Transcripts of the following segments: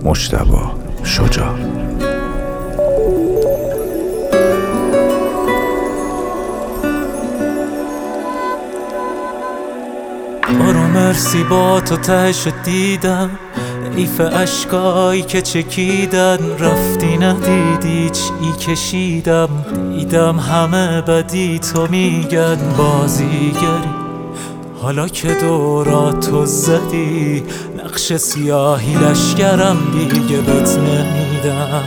مجتبی شجاع. آرو مرسی با تو تهش دیدم، ایف اشکایی که چکیدن رفتی ندیدی چی کشیدم. دیدم همه بدی تو میگن بازیگری، حالا که دوراتو زدی نقش سیاهی لشکرم دیگه بهت نمیدم.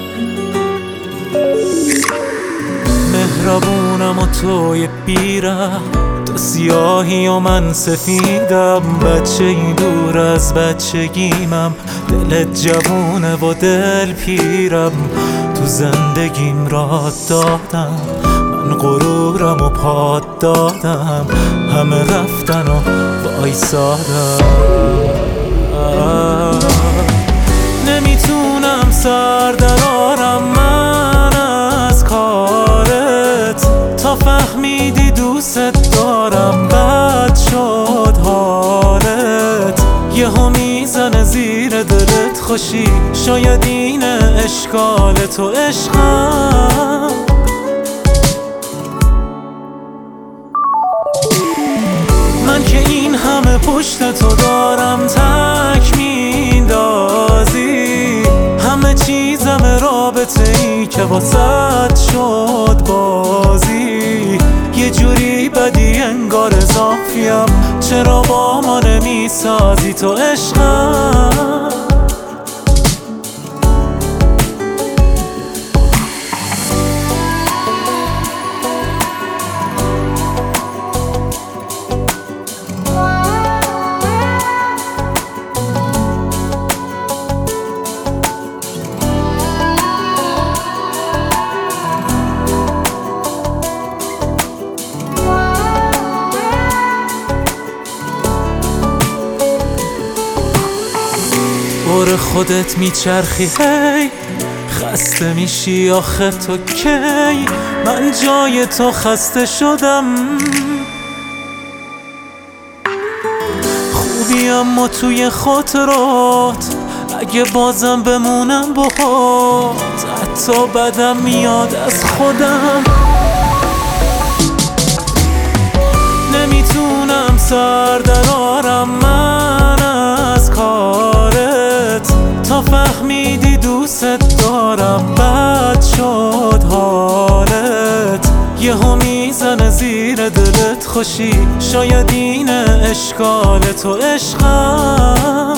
مهربونم و توی بیره، تو سیاهی و من سفیدم. بچه ای دور از بچگیمم، دلت جوونه و دل پیرم. تو زندگیم راه دادم، من غرورم و پاد دادم. همه رفتن و وایسادم. نمیتونم سر درارم من از کارت، تا فهمیدی دوست دارم بد شد حالت. یهو میزنه زیر دلت خوشی، شاید این اشکال تو عشقم. من که این همه پشت تو دارم تک میندازی، همه چیزم رابطه ای که واسط شد بازی. یه جوری بدی انگار اضافیم، چرا با ما نمیسازی تو عشقم. دور خودت میچرخی هی، خسته میشی آخه تو کی؟ من جای تو خسته شدم. خوبی اما توی خاطرات، اگه بازم بمونم باهات حتی بدم میاد از خودم. نمیتونم سر درارم من از کارت، تا فهمیدی دوست دارم بد شد حالت. یهو میزنه زیر دلت خوشی، شاید این اشکال تو عشقم.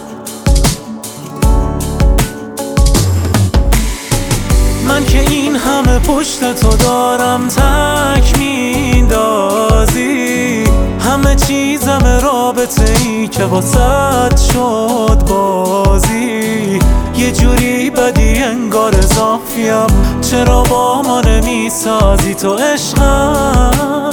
من که این همه پشت تو دارم تک میندازی، همه چیزم رابطه ای که واسط شد بازی. یه جوری بدی انگار اضافیم، چرا با ما نمیسازی تو عشقم.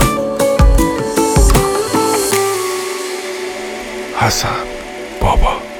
حسن بابا.